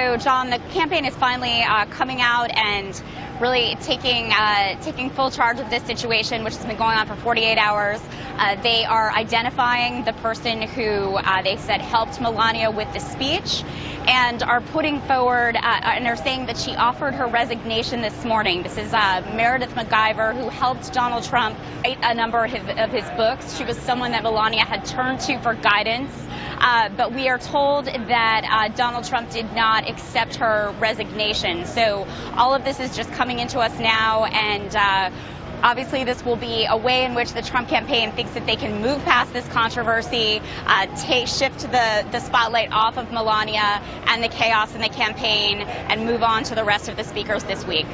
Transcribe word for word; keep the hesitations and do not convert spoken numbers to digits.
So, John, the campaign is finally uh, coming out and really taking uh, taking full charge of this situation, which has been going on for forty-eight hours. Uh, they are identifying the person who uh, they said helped Melania with the speech, and are putting forward, uh, and are saying that she offered her resignation this morning. This is uh, Meredith MacGyver, who helped Donald Trump write a number of his, of his books. She was someone that Melania had turned to for guidance. Uh, but we are told that uh, Donald Trump did not accept her resignation. So all of this is just coming into us now, and uh, obviously this will be a way in which the Trump campaign thinks that they can move past this controversy, uh, take, shift the, the spotlight off of Melania and the chaos in the campaign, and move on to the rest of the speakers this week.